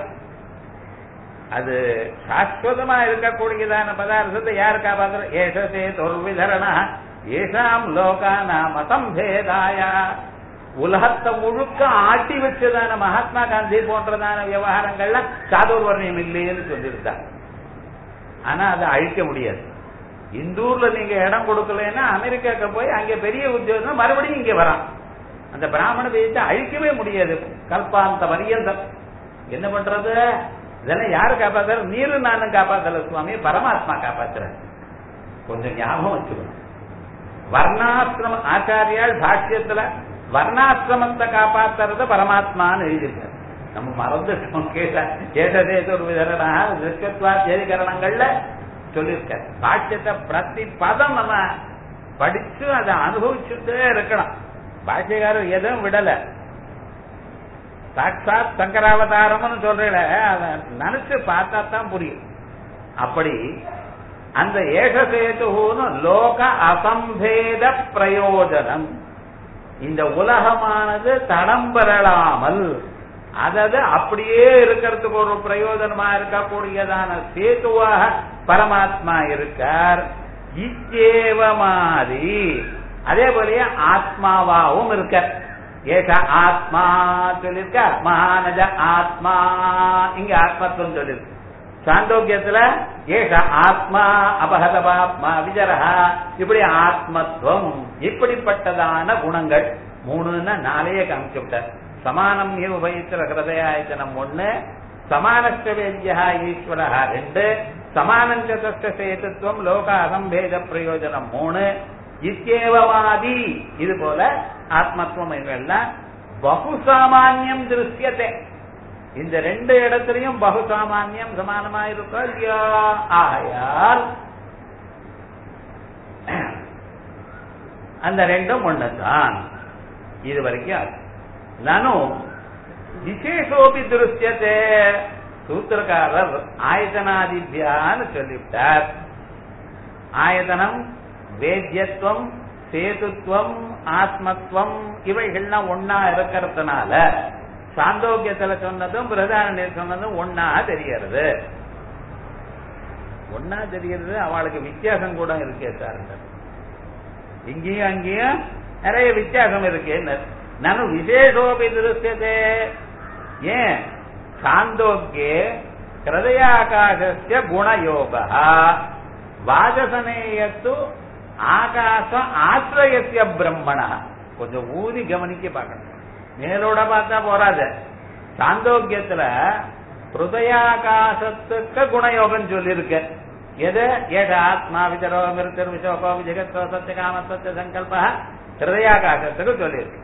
அது சாஸ்வதமா இருக்கக்கூடியதான பதார்த்தத்தை யார் காப்பாற்ற? ஏஷசே துர்விதரண ஏஷாம் லோகானாம் அசம்பேதாய. உலகத்தை முழுக்க ஆட்டி வச்சதான மகாத்மா காந்தி போன்றதான விவகாரங்கள்ல சாதுர்வர்ணியம் இல்லைன்னு சொல்லியிருந்தாங்க. ஆனா அதை அழிக்க முடியாது. இந்தூர்ல நீங்க இடம் கொடுக்கலன்னா அமெரிக்காக்கு போய் அங்க பெரிய உத்தியோகம் மறுபடியும் இங்க வரான். அந்த பிராமண தேசத்தை அழிக்கவே முடியாது கல்பாந்த பரியந்தம். என்ன பண்றது? இதெல்லாம் யாரு காப்பாத்துற? நீரும் நானும் காப்பாத்தல சுவாமி, பரமாத்மா காப்பாத்துற. கொஞ்சம் ஞாபகம் வச்சுக்கணும். வர்ணாசிரம ஆச்சாரியால் பாஷ்யத்துல வர்ணாசிரமத்தை காப்பாத்துறது பரமாத்மான்னு எழுதியிருக்க. நம்ம மறந்துட்டோம். கேட்டதேதோர்விதரணங்கள்ல சொல்லியிருக்க. பாஷ்யத்தை பிரதி பதம் நம்ம படிச்சு அதை அனுபவிச்சுட்டே இருக்கணும். பாஷ்யக்காரர் எதுவும் விடல. சாட்சாத் சங்கராவதாரம்னு சொல்றேன், அதை நினைச்சு பார்த்தா தான் புரியும். அப்படி அந்த ஏகசேதுன்னு லோக அசம்பேத பிரயோஜனம், இந்த உலகமானது தடம் பெறலாமல் அதாவது அப்படியே இருக்கிறதுக்கு ஒரு பிரயோஜனமா இருக்கக்கூடியதான சேதுவாக பரமாத்மா இருக்கார். இச்சேவமாதி அதே போலயே ஆத்மாவாவும் இருக்கார். ஏக ஆத்மா சொல்லிருக்க, மகானஜ ஆத்மா, இங்க ஆத்மத்துவம் சொல்லிருக்கு. சாந்தோக்கியத்துல ஏக ஆத்மா அபகதபாத்மா விஜரஹா, இப்படி ஆத்மத்துவம், இப்படிப்பட்டதான குணங்கள் 3ன்னா 4 காமிச்சு விட்டார். சமானம் உபயித்திர ஹிருதயாயத்தனம் 1, சமானஸ்ட வேத்யா ஈஸ்வரா 2, சமானஞ்ச சேதுத்வம் லோக அசம்பேத பிரயோஜனம் 3, இச்சேவமாதி இது போல ஆத்மத்துவம் இவெல்லாம் பகுசாமான்யம் திருஷ்யத்தை. இந்த 2 இடத்திலையும் பகுசாமான்யம் சமானமா இருக்கோ இல்லையா? ஆகையால் அந்த 2ம் ஒண்ணுதான். இது வரைக்கும் நானும் விசேஷோபி திருஷ்யத்தை சூத்திரக்காரர் ஆயத்தனாதித்யான்னு சொல்லிவிட்டார். ஆயத்தனம், வேத்யத்துவம், சேதுத்துவம், ஆத்மத்துவம் இவைகள்லாம் ஒன்னா இருக்கிறதுனால சாந்தோக்கியத்துல சொன்னதும் பிரதாரண்யர் சொன்னதும் ஒன்னா தெரிகிறது. ஒன்னா தெரிகிறது. அவளுக்கு வித்தியாசம் கூட இருக்கே சார். இங்கேயும் அங்கேயும் நிறைய வித்தியாசம் இருக்கு. நானும் விசேஷோபி திருஷ்யதே. ஏன்? சாந்தோக்கியே ஹிருதயாகாசஸ்ய குணயோகா வாஜசனேயத்து ஆகாசம் ஆசிரயசிய பிரம்மண. கொஞ்சம் ஊதி கவனிக்க பார்க்கணும். மேலோட பார்த்தா போறாது. சாந்தோக்கியத்துல ஹிருதயாகாசத்துக்கு குணயோகம் சொல்லியிருக்க. எது? ஏக ஆத்மா விதரோ மிருத்தர் விசோகோ விஜகத்தோ சத்திய காம சத்திய சங்கல்ப ஹிருதயாகாசத்துக்கு சொல்லியிருக்கு.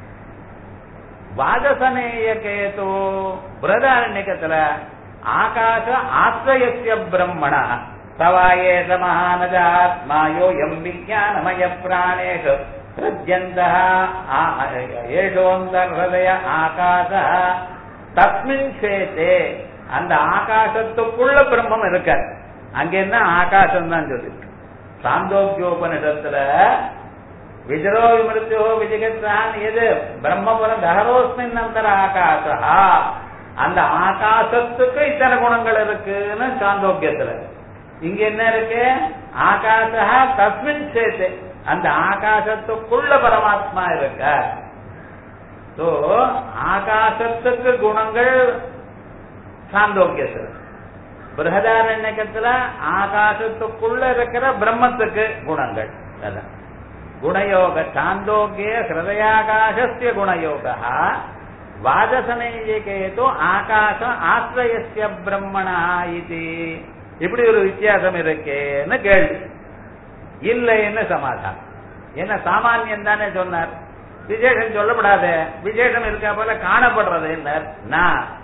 வாஜசனேய கேது பிரதாரண்யத்துல ஆகாச ஆசிரயசிய பிரம்மண. சவாயேத மகானஜாத்மாயோ எம் விஜானமய பிராணேஷு பிரஜ்யந்தஹ ஏஷோந்தர் ஹதய ஆகாச தஸ்மின் சேதே. அந்த ஆகாசத்துக்குள்ள பிரம்மம் இருக்க. அங்க என்ன ஆகாசம் தான் சொல்லிருக்கு. சாந்தோக்கியோபனிடத்துல விஜரோ விமிருத்தியோ விஜிகத்தான் எது பிரம்மபுரம் தஹரோஸ்மின் அந்தர ஆகாசா. அந்த ஆகாசத்துக்கு இத்தனை குணங்கள் இருக்குன்னு சாந்தோக்கியத்துல. இங்க என்ன இருக்கு? ஆகாசா தஸ்மின் சேத்தே. அந்த ஆகாசத்துக்குள்ள பரமாத்மா இருக்க. ஆகாசத்துக்கு குணங்கள் சாந்தோக்கியத்துல. பிரகதாரண்யத்துல ஆகாசத்துக்குள்ள இருக்கிற பிரம்மத்துக்கு குணங்கள். குணயோக சாந்தோக்கிய ஹிருதயாகாசஸ்ய குணயோக வாதசனேயகேது ஆகாச ஆஸ்ரயஸ்ய பிரம்மணா இது. இப்படி ஒரு வித்தியாசம் இருக்கேன்னு கேள்வி. இல்லைன்னு சமாதானம். என்ன சாமானியம் தானே சொன்னார், விசேஷம் சொல்லப்படாத. விசேஷம் இருக்கா போல காணப்படுறது என்ன?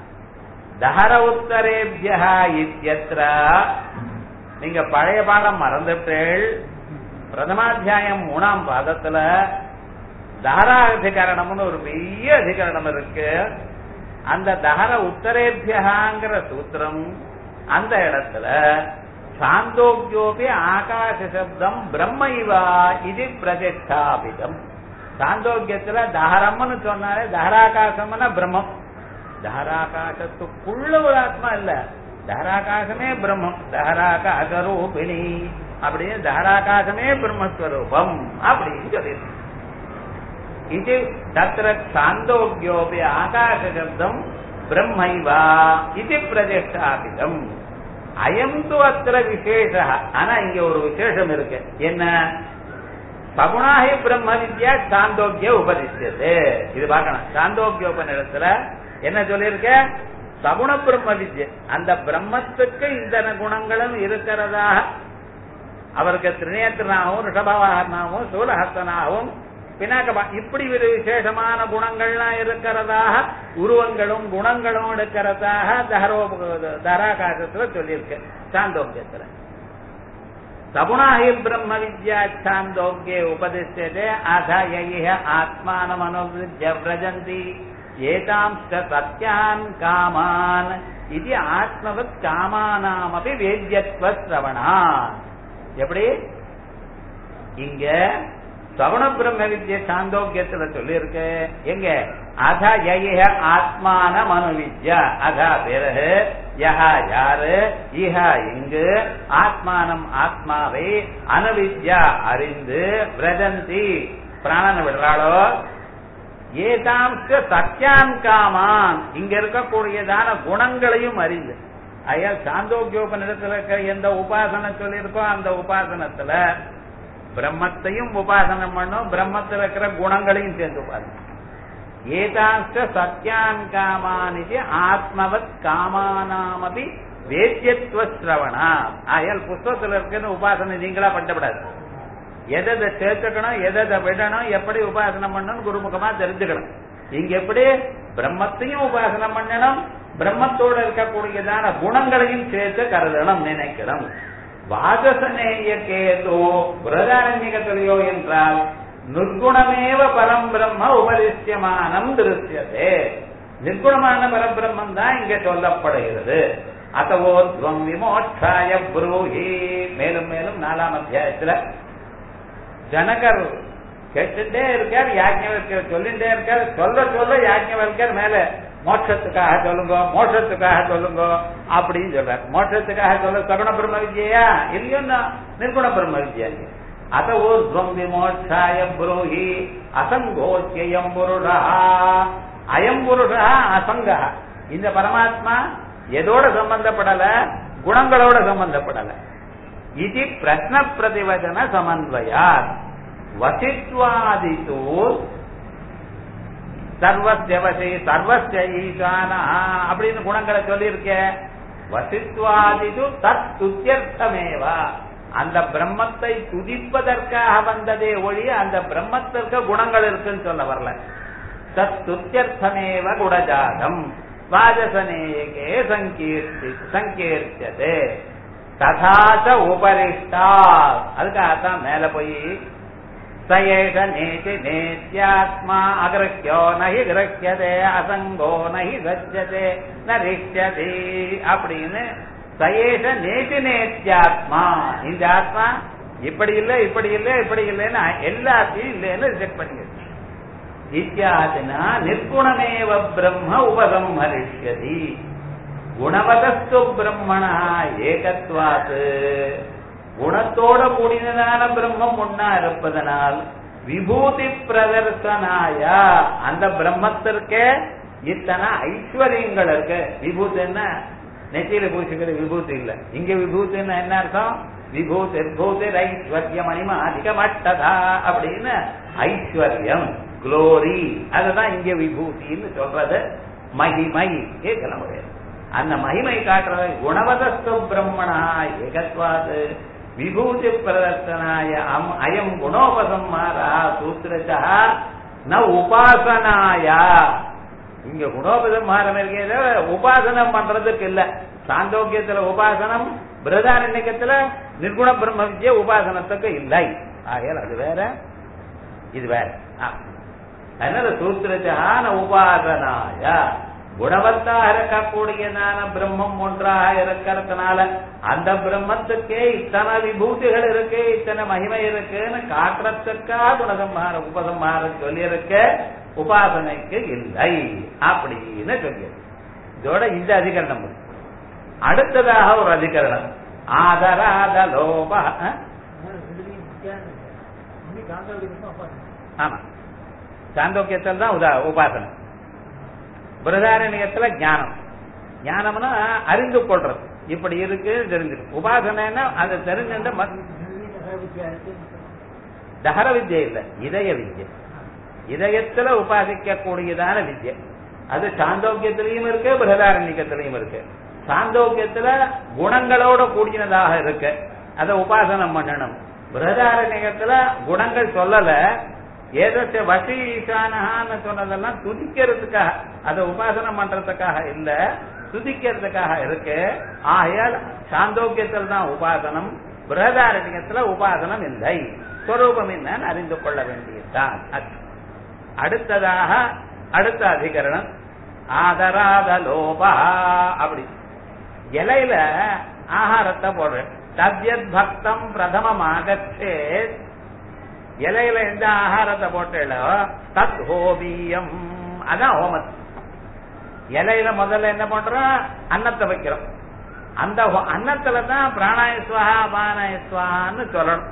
தஹர உத்தரேபியா இத்யத்ர. நீங்க பழைய பாடம் மறந்துட்டேள். பிரதமாத்தியாயம் 3ஆம் பாதத்துல தஹரா அதிகரணம்னு ஒரு பெரிய அதிகரணம் இருக்கு. அந்த தஹர உத்தரேபியங்கிற சூத்திரம் அந்த இடத்துல சாந்தோக்கியோபி ஆகாச சப்தம் பிரம்மைவா இது பிரதிஷ்டாபிதம். சாந்தோக்கியத்துல தஹரம்னு சொன்னாலே தஹராகாசம்னா பிரம்மம். தஹராகாசத்துக்குள்ள ஒரு ஆத்மா இல்ல, தஹராகாசமே பிரம்மம். தஹராகாசரூபிணி அப்படின்னு தஹராகாசமே பிரம்மஸ்வரூபம் அப்படின்னு சொல்லியிருக்கு. இது தத்ர சாந்தோக்கியோபி ஆகாச சப்தம் பிரம்மைவா இது பிரதிஷ்டாபிதம். அயம் து அத்திர விசேஷ. ஆனா இங்க ஒரு விசேஷம் இருக்கு. என்ன? சகுணாஹி பிரம்ம வித்யா சாந்தோக்கிய உபதிஷ்யது. இது பார்க்கணும். சாந்தோக்கியோபனிடத்துல என்ன சொல்லியிருக்க? சகுண பிரம்ம வித்யா. அந்த பிரம்மத்துக்கு இந்த குணங்களும் இருக்கிறதாக அவருக்கு திரிநேத்திரனாகவும் ரிஷபவாகனாகவும் சூலஹஸ்தனாகவும் பினாக்கபா இப்படி ஒரு விசேஷமான குணங்கள்லாம் இருக்கிறதாக உருவங்களும் குணங்களும் இருக்கிறதாக தஹராகாசத்துல சொல்லியிருக்கு சாந்தோக்கியத்துல. சகுணாஹி பிரம்ம வித்யா சாந்தோக்கிய உபதிஷ்யதே அதயைஹ ஆத்மானம் அனுவித்ய வ்ரஜந்தி ஏதாம்ஸ்ச சத்யான் காமான் இது ஆத்மவத் காமானாமபி வேத்யத்வ ஸ்ரவணான். எப்படி? இங்க சகுண பிரம்ம வித்ய சாந்தோக்கியத்துல சொல்லி இருக்கு. எங்க? அத யஹ ஆத்மான மனுவித்யா. அதா பிறகு யஹா யாரு, இஹ இங்கு, ஆத்மானம் ஆத்மாவை, அனுவித்யா அறிந்து, விரஜந்தி பிராணனை விடுறாளோ, ஏதாம்ச சத்யான் காமான் இங்க இருக்கக்கூடியதான குணங்களையும் அறிந்து. ஐயா சாந்தோக்கியோபனிடத்துல இருக்க எந்த உபாசனை சொல்லியிருக்கோ அந்த உபாசனத்துல பிரம்மத்தையும் உபாசனம் பண்ணும், பிரம்மத்தில் இருக்கிற குணங்களையும் சேர்ந்து உபாசனம். ஏதாச்ச சத்யான் காமானிதி ஆத்மவத் காமானாமபி வேத்யத்வ ஸ்ரவணா. ஆயால் புஸ்தகத்தில் இருக்கிற உபாசனை நீங்களா பண்ணப்படாது. எதை சேர்த்துக்கணும், எதை விடணும், எப்படி உபாசனம் பண்ணணும் குருமுகமா தெரிஞ்சுக்கணும். இங்க எப்படி பிரம்மத்தையும் உபாசனம் பண்ணணும், பிரம்மத்தோட இருக்கக்கூடியதான குணங்களையும் சேர்த்து கருதணும், நினைக்கணும். வாசசனேயகேதோ பிரதாரண்யகத்திலையோ என்றால் நிர்குணமேவ பரம் பிரம்ம உபதிஷ்யமானம் திருஷ்யதே. நிர்குணமான பரபிரம்மம் தான் இங்க சொல்லப்படுகிறது. அத்தவோ துவம் விமோட்சாய ப்ரூஹி. மேலும் மேலும் 4ஆம் அத்தியாயத்துல ஜனகர் கேட்டுட்டே இருக்கார், யாஜ்ஞவல்கர் சொல்லிட்டே இருக்கார். சொல்ல சொல்ல யாஜ்ஞவல்கர் மேல மோட்சத்துக்காக சொல்லுங்க, மோட்சத்துக்காக சொல்லுங்க அப்படின்னு சொல்றார். மோட்சத்துக்காக சொல்ல சகுண பிரம்ம வித்யா இல்லையோன்னா நிர்குண பிரம்ம வித்யா. அத ஊர்வம் விமோட்சாய ப்ரூஹி அசங்கோச்சியம் புருஷா. அயம் புருஷா அசங்கா. இந்த பரமாத்மா எதோட சம்பந்தப்படல, குணங்களோட சம்பந்தப்படல. இது பிரஷ்ன பிரதிவச்சன சமன்வயா வசித்வாதித்து சர்வஸ்யவசி சர்வஸ்ய ஈசான அப்படின்னு குணங்களை சொல்லியிருக்க. வசித்வாதிது தத் துத்யர்த்தமேவா. அந்த பிரம்மத்தை துதிப்பதற்காக வந்ததே ஒழிய அந்த பிரம்மத்திற்கு குணங்கள் இருக்குன்னு சொல்ல வரல. தத் துத்யர்த்தமேவ குணஜாதம் வாஜசனேகே சங்கீர்த்தியதே. ததாச உபரிஷ்டா, அதுக்காகத்தான் மேல போய் சயேஷ நேதி நேத்யாத்மா அகிருஹ்யோ நஹி கிரஹ்யதே அசங்கோ நஹி சஜ்ஜதே ந ரிஷ்யதி அப்படின்னு சயேஷ நேதி நேத்யாத்மா, இந்த ஆத்மா இப்படி இல்லை இப்படி இல்லை இப்படி இல்லைன்னு எல்லாத்தையும் இல்லைன்னு ரிஜெக்ட் பண்ணிடுச்சு. இத்தியாதினா நிர்குணமேவ பிரம்ம உபசம்ஹரிஷ்யதி குணவதஸ்து பிரம்மணா ஏகத்வாத், குணத்தோட கூடினதான பிரம்மம் ஒன்னா இருப்பதனால் விபூதி பிரதர்சனாய அந்த பிரம்மத்திற்கே இத்தனை ஐஸ்வர்யங்கள் இருக்கு. விபூதின்னா நெத்தியில பூசிக்கிற விபூதி இல்ல, இங்க விபூதின்னா என்ன அர்த்தம்? விபூதி பூதி ஐஸ்வர்யம் மணிமா அதிகமட்டதா அப்படின்னு ஐஸ்வர்யம் குளோரி, அதுதான் இங்க விபூதின்னு சொல்றது. மகிமை கேட்கலாம், அந்த மகிமை காட்டுறது குணவதஸ்து பிரம்மணா ஏகத்வாத் விபூதி பிரதர்சனாய அயம் குணோபசம்ஹாரா சூத்திரச்சா ந உபாசனாயா. இங்க குணோபசம்ஹாரம் இருக்கிறத உபாசனம் பண்றதுக்கு இல்ல. சாந்தோக்கியத்துல உபாசனம், பிரதாரண்யத்துல நிர்குண பிரம்ம வித்யா உபாசனத்துக்கு இல்லை. ஆகையால் அது வேற இது வேற. அதனால சூத்திரச்சான உபாசனாய குணவத்தாக இருக்கக்கூடியதான பிரம்மம் ஒன்றாக இருக்கிறதுனால அந்த பிரம்மத்துக்கே இத்தனை விபூதிகள் இருக்கு, இத்தனை மகிமை இருக்குன்னு காட்டுறதுக்கா குணசம்ஹார உபசம்ஹாரம் சொல்லி இருக்க, உபாசனைக்கு இல்லை அப்படின்னு சொல்லியது. இதோட இந்த அதிகரணம். அடுத்ததாக ஒரு அதிகரணம் ஆதராத லோப. ஆமா, சாந்தோக்கியத்தில் தான் உபாசனை, பிரதாரண்யத்துல ஞானம். ஞானம்னா அறிந்து கொள்றது, இப்படி இருக்கு தெரிஞ்சிருக்கு. உபாசனைன்னா அதை தெரிஞ்ச தஹர வித்யை இல்ல, இதய வித்யை. இதயத்துல உபாசிக்க கூடியதான வித்யை. அது சாந்தோக்கியத்திலையும் இருக்கு, பிரதாரண்யத்திலையும் இருக்கு. சாந்தோக்கியத்துல குணங்களோட கூடினதாக இருக்கு, அதை உபாசனம் பண்ணணும். பிரதாரண்யத்துல குணங்கள் சொல்லல, ஏதோ வசி ஈசானஹான்னு சொன்னதெல்லாம் துதிக்கிறதுக்காக, அதை உபாசனம் பண்றதுக்காக இல்ல, துதிக்கிறதுக்காக இருக்கு. ஆகையால் சாந்தோக்கியத்தில் தான் உபாசனம், பிரதாரண்யத்துல உபாசனம் இல்லை. ஸ்வரூபம் என்னன்னு அறிந்து கொள்ள வேண்டியதுதான். அடுத்ததாக அடுத்த அதிகரணம் ஆதராத லோபா. அப்படி இலையில ஆகாரத்தை போடுற தத்யத் பக்தம் பிரதமமாகச்சே, இலையில எந்த ஆகாரத்தை போட்டோ தத் ஹோமியம், அதான் ஹோமம். இலையில முதல்ல என்ன பண்றோம்? அன்னத்தை வைக்கிறோம். அந்த அன்னத்துல தான் பிராணாயஸ்வஹா அபானாயஸ்வஹான்னு சொல்லணும்.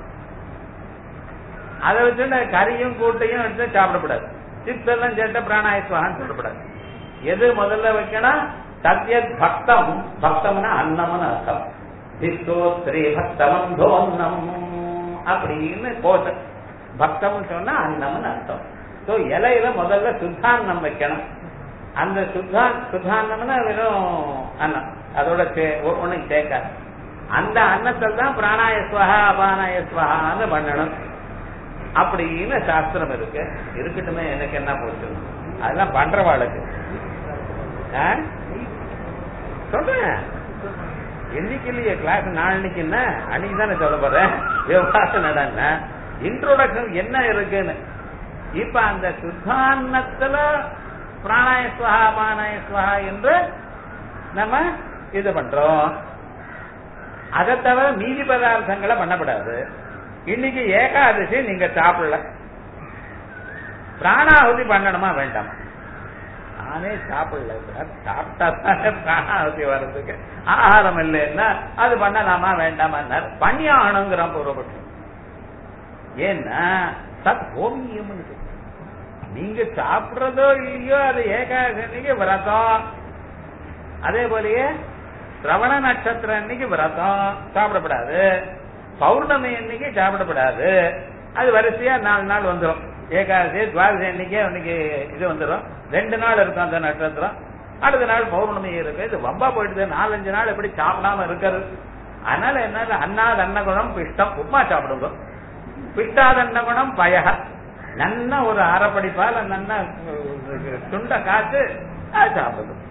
அதை வச்சு கறியும் கூட்டையும் எடுத்து சாப்பிடக்கூடாது. சிப்ஸ் எல்லாம் சேர்த்த பிராணாயஸ்வஹான்னு சொல்லக்கூடாது. எது முதல்ல வைக்கணும்? தத்யத் பக்தம். பக்தம்னா அன்னம்னு அர்த்தம். ஸ்ரீ பக்தமந்தோன்னம் அப்படின்னு போட்டு பக்தம் சொன்னா அன்னம்னு அர்த்தம். சோ இலையில முதல்ல சுத்தான்னம் வைக்கணும். அந்த சுத்தான்னம்னா வெறும் அன்னம், அதோட ஒண்ணு சேர்க்காது. அந்த அன்னத்தில் தான் பிராணாயஸ்வஹா அபானாயஸ்வஹான்னு பண்ணணும் அப்படின்னு சாஸ்திரம் இருக்கு. இருக்கட்டுமே, எனக்கு என்ன போச்சு, அதெல்லாம் பண்றவாளுக்கு சொல்றேன். என்னைக்கு இல்லையே கிளாஸ், நாளைக்கு என்ன அன்னைக்கு தானே சொல்ல போறேன். விவகாரம் நடன இன்ட்ரோடக்ஷன் என்ன இருக்குன்னு. இப்ப அந்த சுத்தான்னத்துல பிராணாயஸ்வஹா அபானாயஸ்வஹா என்று நம்ம இது பண்றோம். அதை தவிர மீதி பதார்த்தங்களை பண்ணக்கூடாது. இன்னைக்கு ஏகாதசி நீங்க சாப்பிடல, பிராணாಹುತಿ பண்ணணுமா வேண்டாமா? நானே சாப்பிடல, சாப்பிட்டா தானே பிராணாಹುತಿ வர்றதுக்கு. ஆகாரம் இல்லைன்னா அது பண்ணலாமா வேண்டாமா? பண்ணியாகணுங்கிறான் பூர்வபட்சம். ஏன்னா தத் ஹோமியம், நீங்க சாப்பிடுறதோ இல்லையோ அது ஏகாதசி விரதம். அதே போலயே சிரவண நட்சத்திரம் அன்னைக்கு விரதம் சாப்பிடப்படாது. பௌர்ணமி அன்னைக்கு சாப்பிடப்படாது. அது வரிசையா 4 நாள் வந்துடும். ஏகாதசி துவாதசி அன்னைக்கே அன்னைக்கு இது வந்துடும். 2 நாள் இருக்கும் அந்த நட்சத்திரம். அடுத்த நாள் பௌர்ணமி இருக்கு. இது வம்பா போயிடுது. 4-5 நாள் எப்படி சாப்பிடாம இருக்கிறது? அதனால என்ன, அன்னாத அன்னகுணம் பிஷ்டம், உப்மா சாப்பிடுங்க. பிஷ்டாத அன்னகுணம் பயக, நன்னா ஒரு அரைப்படி பால் நன்னா சுண்ட காத்து அது சாப்பிடும்.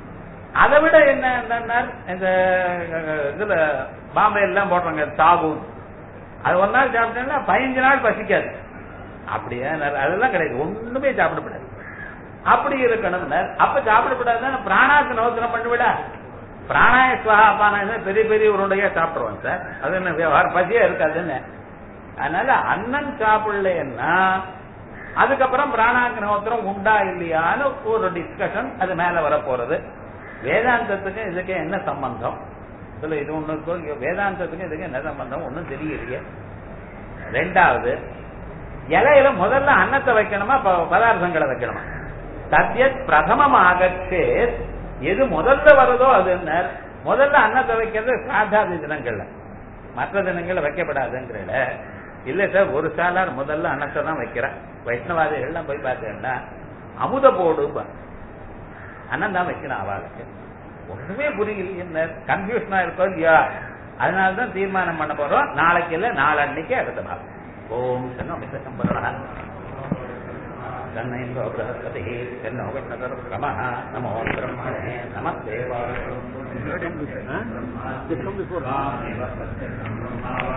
அதை விட என்ன இந்த இதுல பாம்பே எல்லாம் போடுறாங்க சாகுன், அது ஒரு நாள் சாப்பிட்டேன்னா 15 நாள் பசிக்காது. அப்படியே அதெல்லாம் கிடையாது, ஒண்ணுமே சாப்பிடப்படாது. அப்படி இருக்கணும். அப்ப சாப்பிடப்படாது பிராணாக்கு நோசனம் பண்ணிவிட, பிராணாய சுவாபான பெரிய பெரிய உருண்டையா சாப்பிடுவோம் சார். அது என்ன பசியா இருக்காதுன்னு. அதனால அண்ணன் சாப்பிடலன்னா அதுக்கப்புறம் பிராணாக்னோத்திரம் உண்டா இல்லையான்னு ஒரு டிஸ்கஷன் அது மேல வர போறது. வேதாந்தத்துக்கு இதுக்கு என்ன சம்பந்தம்? இதுல இது ஒண்ணு, வேதாந்தத்துக்கு இதுக்கு என்ன சம்பந்தம் ஒன்னும் தெரியலையே. ரெண்டாவது, இலையில முதல்ல அன்னத்தை வைக்கணுமா பதார்த்தங்களை வைக்கணுமா? சத்தியத் பிரதமமாகச்சே எது முதல்ல வருதோ அது முதல்ல அன்னத்தை வைக்கிறது சாதாதி தினங்கள்ல, மற்ற தினங்கள்ல வைக்கப்படாதுங்கிற. இல்ல சார், ஒரு சாலார் முதல்ல அன்னத்தை தான் வைக்கிறேன். வைஷ்ணவாதிகள்லாம் போய் பார்த்தேன்னா அமுத போடு அண்ணன் தான் வைக்கணும். அவளுக்கு ஒண்ணுமே புரியல, கன்ஃபியூஷனா இருக்கோ இல்லையா? அதனாலதான் தீர்மானம் பண்ண போறோம். நாளைக்கு இல்ல நாளன்னைக்கு அடுத்த நாள். ஓம் தன்னைந்தோ பிரகஸ்பதி தென்னோ நமः நமோ பிரம்மணே நமஸ்தேவாய.